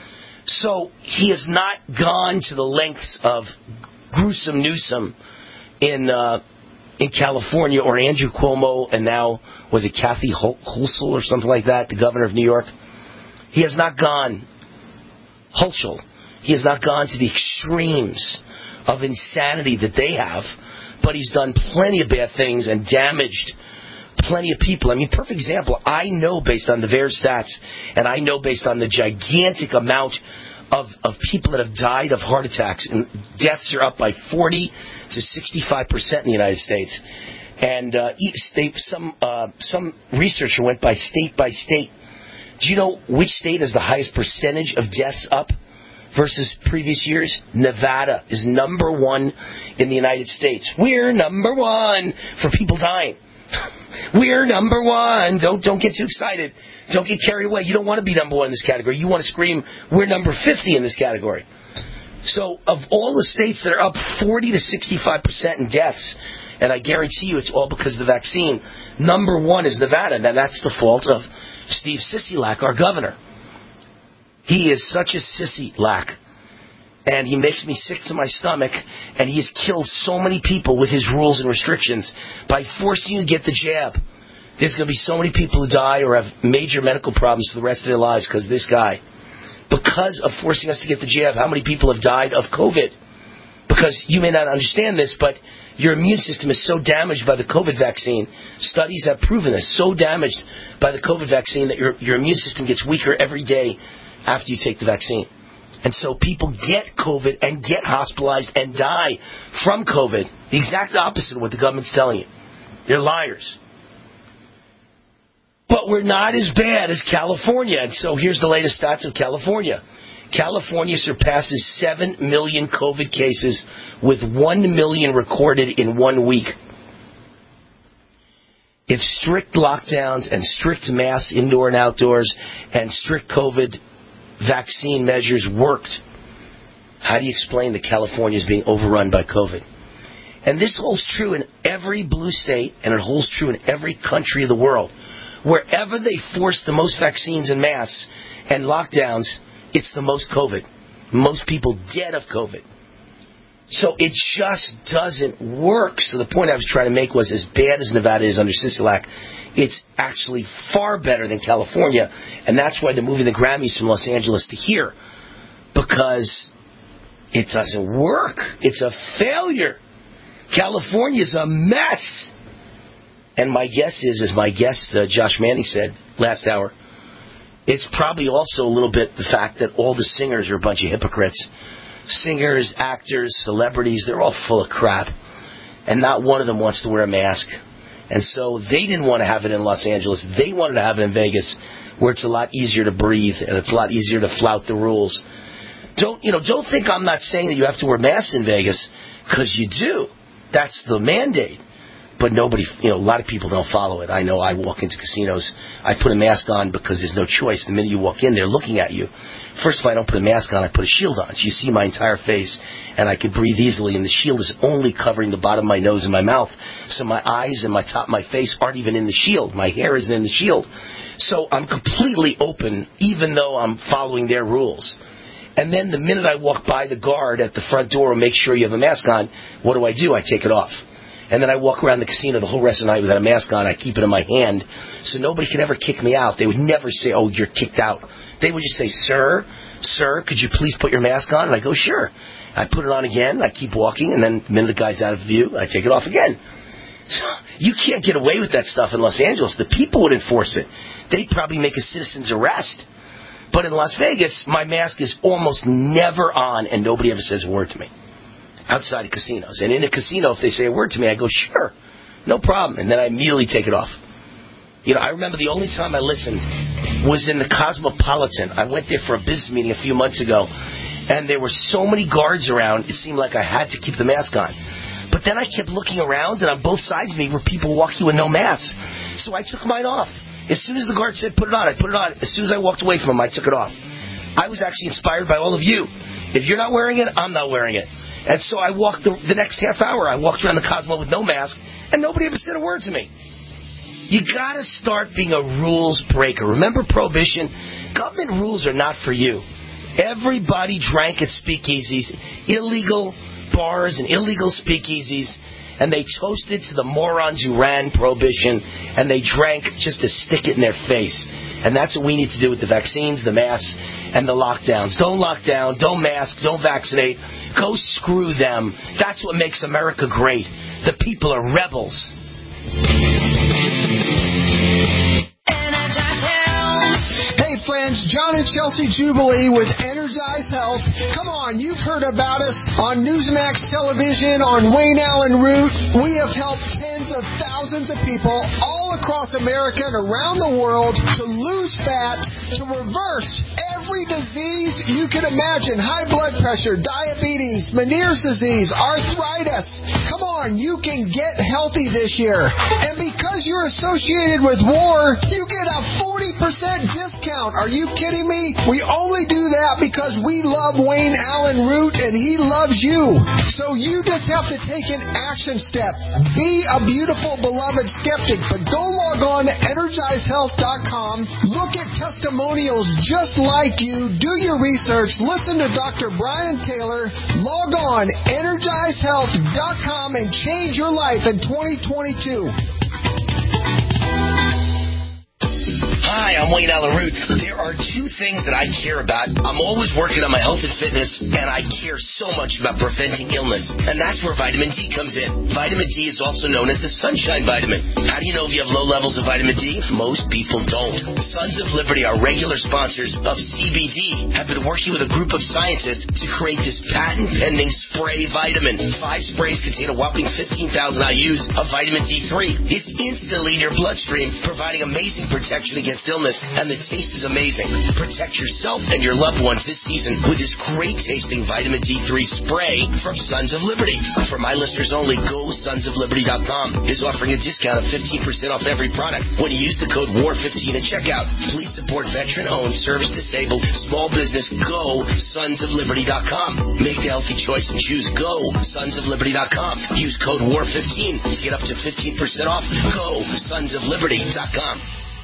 So he has not gone to the lengths of gruesome Newsom in uh, in California, or Andrew Cuomo, and now, was it Kathy Hochul or something like that, the governor of New York? He has not gone, Hochul, he has not gone to the extremes of insanity that they have, but he's done plenty of bad things and damaged plenty of people. I mean, perfect example, I know based on the V A E R S stats, and I know based on the gigantic amount of, of people that have died of heart attacks, and deaths are up by forty to sixty-five percent in the United States. And uh, each state, some uh, some researcher went by state by state. Do you know which state has the highest percentage of deaths up versus previous years? Nevada is number one in the United States. We're number one for people dying. We're number one. Don't don't get too excited. Don't get carried away. You don't want to be number one in this category. You want to scream, we're number fifty in this category. So of all the states that are up forty to sixty-five percent in deaths, and I guarantee you it's all because of the vaccine, number one is Nevada. Now that's the fault of Steve Sisolak, our governor. He is such a sissy-lack. And he makes me sick to my stomach, and he has killed so many people with his rules and restrictions by forcing you to get the jab. There's going to be so many people who die or have major medical problems for the rest of their lives because of this guy. Because of forcing us to get the jab, how many people have died of COVID? Because you may not understand this, but your immune system is so damaged by the COVID vaccine. Studies have proven this. So damaged by the COVID vaccine that your, your immune system gets weaker every day after you take the vaccine. And so people get COVID and get hospitalized and die from COVID. The exact opposite of what the government's telling you. They're liars. But we're not as bad as California. And so here's the latest stats of California. California surpasses seven million COVID cases with one million recorded in one week. If strict lockdowns and strict mass indoor and outdoors and strict COVID vaccine measures worked, how do you explain that California is being overrun by COVID? And this holds true in every blue state, and it holds true in every country of the world. Wherever they force the most vaccines en masse and lockdowns, it's the most COVID. Most people dead of COVID. So it just doesn't work. So the point I was trying to make was, as bad as Nevada is under Sisolak, it's actually far better than California, and that's why they're moving the Grammys from Los Angeles to here, because it doesn't work. It's a failure. California's a mess. And my guess is, as my guest uh, Josh Manning said last hour, it's probably also a little bit the fact that all the singers are a bunch of hypocrites. Singers, actors, celebrities, they're all full of crap, and not one of them wants to wear a mask. And so they didn't want to have it in Los Angeles. They wanted to have it in Vegas, where it's a lot easier to breathe and it's a lot easier to flout the rules. Don't you know? Don't think I'm not saying that you have to wear masks in Vegas, because you do. That's the mandate. But nobody, you know, a lot of people don't follow it. I know I walk into casinos, I put a mask on because there's no choice. The minute you walk in, they're looking at you. First of all, I don't put a mask on, I put a shield on. So you see my entire face, and I can breathe easily, and the shield is only covering the bottom of my nose and my mouth. So my eyes and my top of my face aren't even in the shield. My hair isn't in the shield. So I'm completely open, even though I'm following their rules. And then the minute I walk by the guard at the front door and make sure you have a mask on, what do I do? I take it off. And then I walk around the casino the whole rest of the night without a mask on. I keep it in my hand so nobody could ever kick me out. They would never say, oh, you're kicked out. They would just say, sir, sir, could you please put your mask on? And I go, sure. I put it on again. I keep walking, and then the minute the guy's out of view, I take it off again. So you can't get away with that stuff in Los Angeles. The people would enforce it. They'd probably make a citizen's arrest. But in Las Vegas, my mask is almost never on, and nobody ever says a word to me. Outside of casinos. And in a casino, if they say a word to me, I go, sure, no problem. And then I immediately take it off. You know, I remember the only time I listened was in the Cosmopolitan. I went there for a business meeting a few months ago, and there were so many guards around, it seemed like I had to keep the mask on. But then I kept looking around, and on both sides of me were people walking with no masks. So I took mine off. As soon as the guard said, put it on, I put it on. As soon as I walked away from him, I took it off. I was actually inspired by all of you. If you're not wearing it, I'm not wearing it. And so I walked the, the next half hour. I walked around the Cosmo with no mask, and nobody ever said a word to me. You got to start being a rules breaker. Remember Prohibition? Government rules are not for you. Everybody drank at speakeasies, illegal bars and illegal speakeasies, and they toasted to the morons who ran Prohibition, and they drank just to stick it in their face. And that's what we need to do with the vaccines, the masks, and the lockdowns. Don't lock down, don't mask, don't vaccinate. Go screw them. That's what makes America great. The people are rebels. Hey friends, John and Chelsea Jubilee with Energize Health. Come on, you've heard about us on Newsmax Television, on Wayne Allen Root. We have helped tens of thousands of people all across America and around the world to lose fat, to reverse every disease you can imagine. High blood pressure, diabetes, Meniere's disease, arthritis. Come on, you can get healthy this year. And because you're associated with war, you get a forty percent discount. Are you kidding me? We only do that because we love Wayne Allen Root and he loves you. So you just have to take an action step. Be a beautiful, beloved skeptic, but go log on to energize health dot com. Look at testimonials just like you. Do your research. Listen to Doctor Brian Taylor. Log on energize health dot com and change your life in twenty twenty-two. Hi, I'm Wayne Allen Root. There are two things that I care about. I'm always working on my health and fitness, and I care so much about preventing illness. And that's where vitamin D comes in. Vitamin D is also known as the sunshine vitamin. How do you know if you have low levels of vitamin D? Most people don't. Sons of Liberty, our regular sponsors of C B D, have been working with a group of scientists to create this patent-pending spray vitamin. Five sprays contain a whopping fifteen thousand I U's of vitamin D three. It's instantly in your bloodstream, providing amazing protection against illness, and the taste is amazing. Protect yourself and your loved ones this season with this great tasting vitamin D three spray from Sons of Liberty. For my listeners only, go sons of liberty dot com is offering a discount of fifteen percent off every product when you use the code W A R fifteen at checkout. Please support veteran-owned, service-disabled, small business. Go sons of liberty dot com. Make the healthy choice and choose Go sons of liberty dot com. Use code W A R fifteen to get up to fifteen percent off. Go sons of liberty dot com.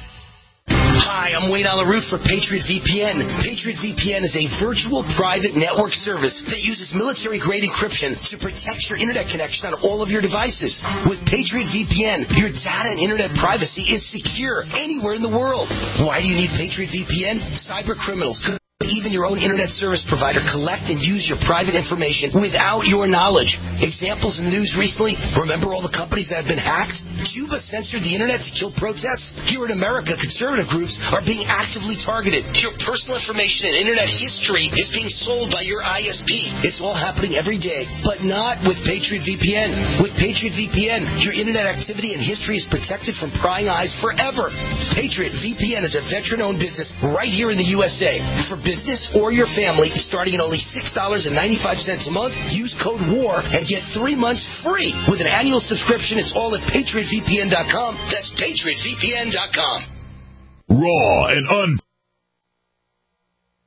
Hi, I'm Wayne Allen Root for Patriot V P N. Patriot V P N is a virtual private network service that uses military-grade encryption to protect your internet connection on all of your devices. With Patriot V P N, your data and internet privacy is secure anywhere in the world. Why do you need Patriot V P N? Cyber criminals could even your own internet service provider collect and use your private information without your knowledge. Examples in the news recently, remember all the companies that have been hacked? Cuba censored the internet to kill protests. Here in America, conservative groups are being actively targeted. Your personal information and internet history is being sold by your I S P. It's all happening every day, but not with Patriot V P N. With Patriot V P N, your internet activity and history is protected from prying eyes forever. Patriot V P N is a veteran-owned business right here in the U S A. For business or your family, starting at only six dollars and ninety-five cents a month, use code WAR and get three months free. With an annual subscription, it's all at patriot v p n dot com. That's patriot v p n dot com. Raw and un...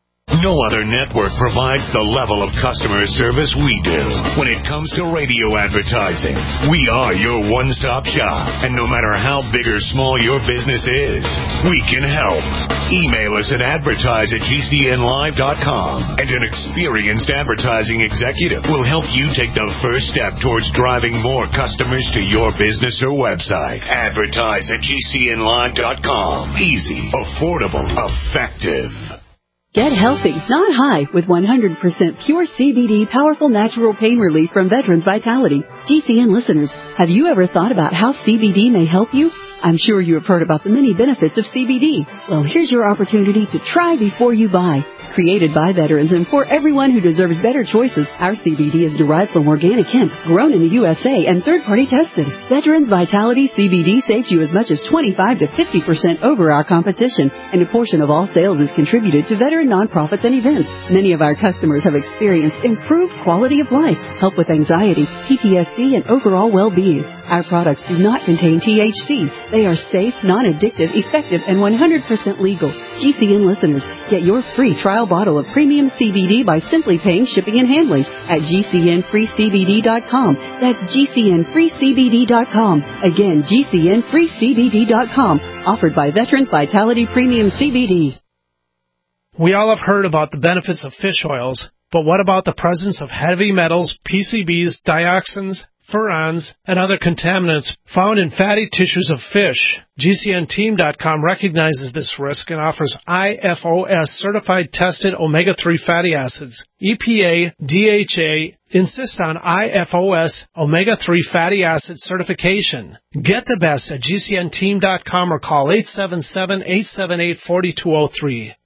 No other network provides the level of customer service we do. When it comes to radio advertising, we are your one-stop shop. And no matter how big or small your business is, we can help. Email us at advertise at G C N live dot com, and an experienced advertising executive will help you take the first step towards driving more customers to your business or website. Advertise at G C N live dot com. Easy, affordable, effective. Get healthy, not high, with one hundred percent pure C B D powerful natural pain relief from Veterans Vitality. G C N listeners, have you ever thought about how C B D may help you? I'm sure you have heard about the many benefits of C B D. Well, here's your opportunity to try before you buy. Created by veterans and for everyone who deserves better choices, our C B D is derived from organic hemp, grown in the U S A, and third-party tested. Veterans Vitality C B D saves you as much as twenty-five to fifty percent over our competition, and a portion of all sales is contributed to veteran nonprofits and events. Many of our customers have experienced improved quality of life, help with anxiety, P T S D, and overall well-being. Our products do not contain T H C. They are safe, non-addictive, effective, and one hundred percent legal. G C N listeners, get your free trial bottle of premium C B D by simply paying shipping and handling at G C N free C B D dot com. That's G C N free C B D dot com. Again, G C N free C B D dot com. Offered by Veterans Vitality Premium C B D. We all have heard about the benefits of fish oils, but what about the presence of heavy metals, P C Bs, dioxins, furans, and other contaminants found in fatty tissues of fish? G C N team dot com recognizes this risk and offers I F O S certified tested omega three fatty acids. E P A, D H A insist on I F O S omega three fatty acid certification. Get the best at G C N team dot com or call eight seven seven, eight seven eight, four two zero three.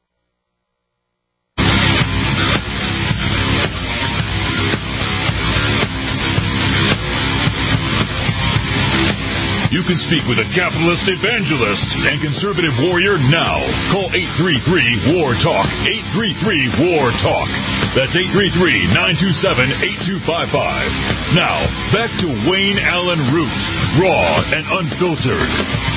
You can speak with a capitalist evangelist and conservative warrior now. Call eight three three, W A R, TALK. eight three three, W A R, TALK. That's eight three three, nine two seven, eight two five five. Now, back to Wayne Allen Root, raw and unfiltered.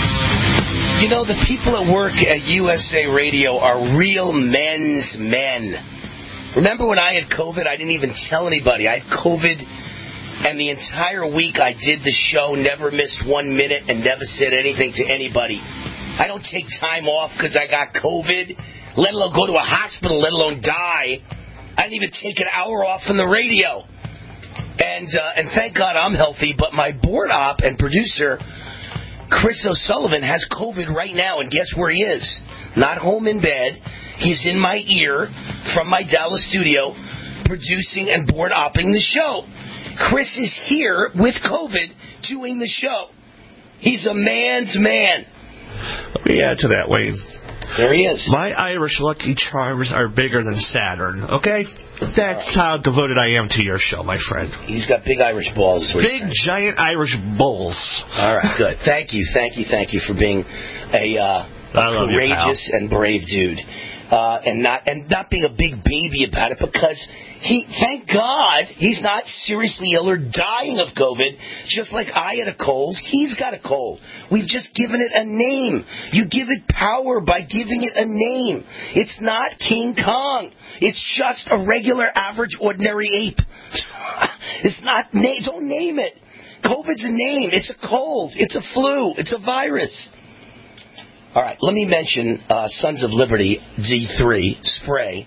You know, the people at work at U S A Radio are real men's men. Remember when I had COVID? I didn't even tell anybody. I had COVID. And the entire week I did the show, never missed one minute, and never said anything to anybody. I don't take time off because I got COVID, let alone go to a hospital, let alone die. I didn't even take an hour off from the radio. And uh, and thank God I'm healthy, but my board op and producer, Chris O'Sullivan, has COVID right now, and guess where he is? Not home in bed. He's in my ear from my Dallas studio producing and board opping the show. Chris is here with COVID doing the show. He's a man's man. Let me add to that, Wayne. There he is. My Irish Lucky Charms are bigger than Saturn, okay? That's how devoted I am to your show, my friend. He's got big Irish balls. Big, giant Irish bulls. All right, good. Thank you, thank you, thank you for being a, uh, a courageous you, and brave dude. Uh, and not and not being a big baby about it, because he, thank God, he's not seriously ill or dying of COVID. Just like I had a cold, he's got a cold. We've just given it a name. You give it power by giving it a name. It's not King Kong. It's just a regular, average, ordinary ape. It's not. Don't name it. COVID's a name. It's a cold. It's a flu. It's a virus. All right, let me mention uh, Sons of Liberty D three spray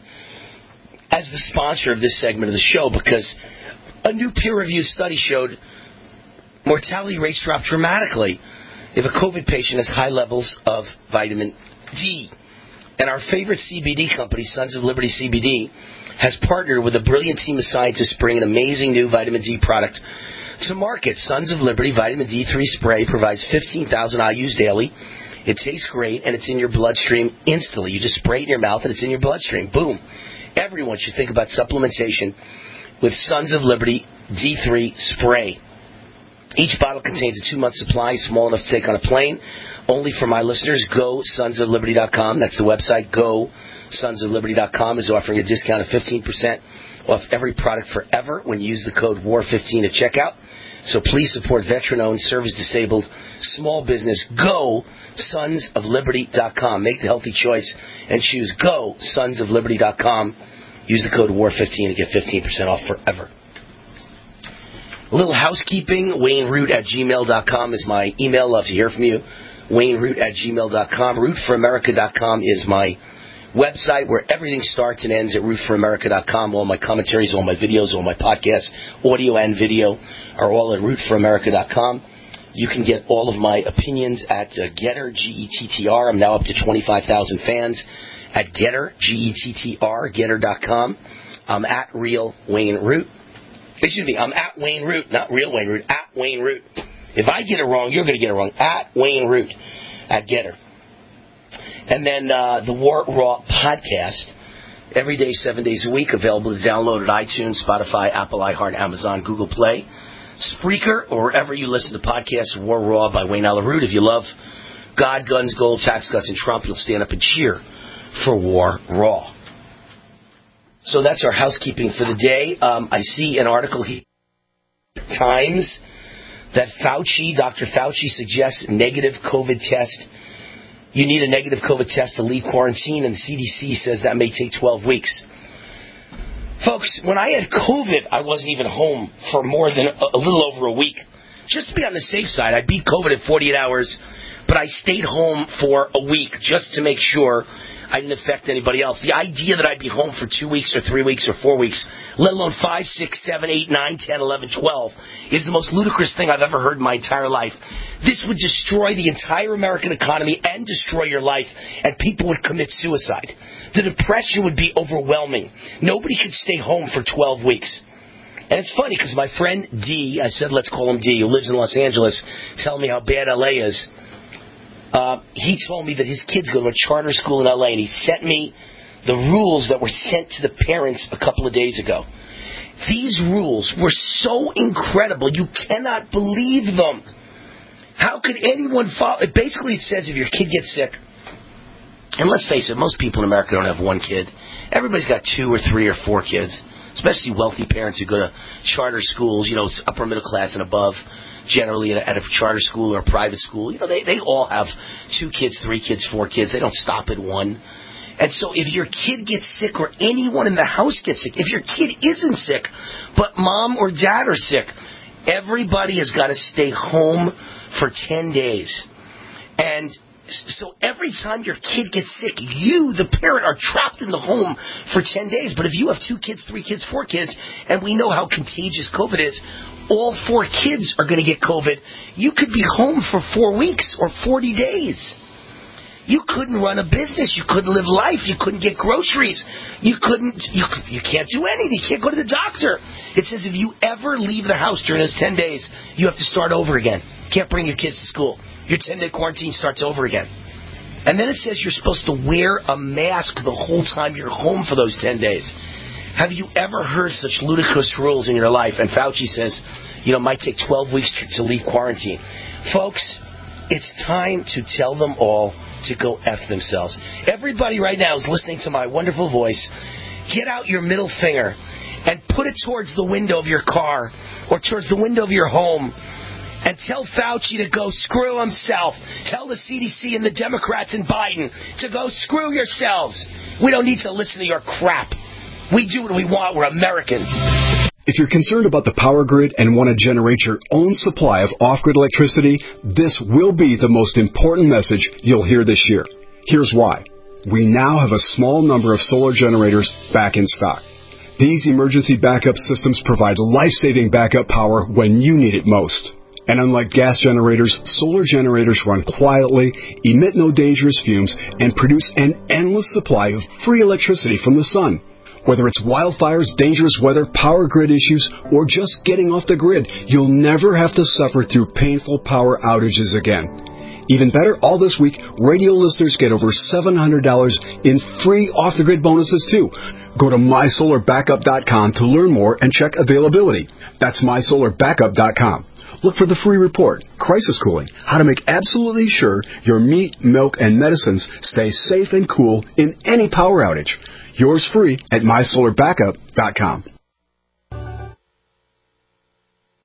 as the sponsor of this segment of the show, because a new peer-reviewed study showed mortality rates drop dramatically if a COVID patient has high levels of vitamin D. And our favorite C B D company, Sons of Liberty C B D, has partnered with a brilliant team of scientists to bring an amazing new vitamin D product to market. Sons of Liberty Vitamin D three spray provides fifteen thousand I U's daily. It tastes great, and it's in your bloodstream instantly. You just spray it in your mouth, and it's in your bloodstream. Boom. Everyone should think about supplementation with Sons of Liberty D three spray. Each bottle contains a two-month supply, small enough to take on a plane. Only for my listeners, go sons of liberty dot com. That's the website. go sons of liberty dot com is offering a discount of fifteen percent off every product forever when you use the code W A R fifteen at checkout. So please support veteran-owned, service-disabled, small business. Go sons of liberty dot com. Make the healthy choice and choose go sons of liberty dot com. Use the code war fifteen to get fifteen percent off forever. A little housekeeping. Wayne Root at gmail dot com is my email. Love to hear from you. Wayne Root at gmail dot com. root for america dot com is my website where everything starts and ends at root for america dot com. All my commentaries, all my videos, all my podcasts, audio and video are all at root for america dot com. You can get all of my opinions at uh, Getter, G E T T R. I'm now up to twenty-five thousand fans at Getter, G E T T R, getter dot com. I'm at Real Wayne Root. Excuse me, I'm at Wayne Root, not Real Wayne Root, at Wayne Root. If I get it wrong, you're going to get it wrong. At Wayne Root, at Getter. And then uh, the War Raw podcast, every day, seven days a week, available to download at iTunes, Spotify, Apple, iHeart, Amazon, Google Play, Spreaker, or wherever you listen to podcasts. War Raw by Wayne Allyn Root. If you love God, guns, gold, tax cuts, and Trump, you'll stand up and cheer for War Raw. So that's our housekeeping for the day. Um, I see an article here, Times, that Fauci, Doctor Fauci, suggests negative COVID test. You need a negative COVID test to leave quarantine, and the C D C says that may take twelve weeks. Folks, when I had COVID, I wasn't even home for more than a, a little over a week. Just to be on the safe side, I beat COVID in forty-eight hours, but I stayed home for a week just to make sure I didn't affect anybody else. The idea that I'd be home for two weeks or three weeks or four weeks, let alone five, six, seven, eight, nine, ten, eleven, twelve, is the most ludicrous thing I've ever heard in my entire life. This would destroy the entire American economy and destroy your life, and people would commit suicide. The depression would be overwhelming. Nobody could stay home for twelve weeks. And it's funny because my friend D, I said let's call him D, who lives in Los Angeles, telling me how bad L A is. Uh, he told me that his kids go to a charter school in L A, and he sent me the rules that were sent to the parents a couple of days ago. These rules were so incredible, you cannot believe them. How could anyone follow? Basically, it says if your kid gets sick, and let's face it, most people in America don't have one kid. Everybody's got two or three or four kids, especially wealthy parents who go to charter schools, you know, upper middle class and above. Generally at a, at a charter school or a private school, you know, they, they all have two kids, three kids, four kids. They don't stop at one. And so if your kid gets sick or anyone in the house gets sick, if your kid isn't sick, but mom or dad are sick, everybody has got to stay home for ten days. And so every time your kid gets sick, you, the parent, are trapped in the home for ten days. But if you have two kids, three kids, four kids, and we know how contagious COVID is, all four kids are going to get COVID. You could be home for four weeks or forty days. You couldn't run a business. You couldn't live life. You couldn't get groceries. You couldn't. You you can't do anything. You can't go to the doctor. It says if you ever leave the house during those ten days, you have to start over again. You can't bring your kids to school. Your ten-day quarantine starts over again. And then it says you're supposed to wear a mask the whole time you're home for those ten days. Have you ever heard such ludicrous rules in your life? And Fauci says, you know, it might take twelve weeks to leave quarantine. Folks, it's time to tell them all to go F themselves. Everybody right now is listening to my wonderful voice. Get out your middle finger and put it towards the window of your car or towards the window of your home and tell Fauci to go screw himself. Tell the C D C and the Democrats and Biden to go screw yourselves. We don't need to listen to your crap. We do what we want. We're Americans. If you're concerned about the power grid and want to generate your own supply of off-grid electricity, this will be the most important message you'll hear this year. Here's why. We now have a small number of solar generators back in stock. These emergency backup systems provide life-saving backup power when you need it most. And unlike gas generators, solar generators run quietly, emit no dangerous fumes, and produce an endless supply of free electricity from the sun. Whether it's wildfires, dangerous weather, power grid issues, or just getting off the grid, you'll never have to suffer through painful power outages again. Even better, all this week, radio listeners get over seven hundred dollars in free off-the-grid bonuses, too. Go to my solar backup dot com to learn more and check availability. That's my solar backup dot com. Look for the free report, Crisis Cooling, how to make absolutely sure your meat, milk, and medicines stay safe and cool in any power outage. Yours free at my solar backup dot com.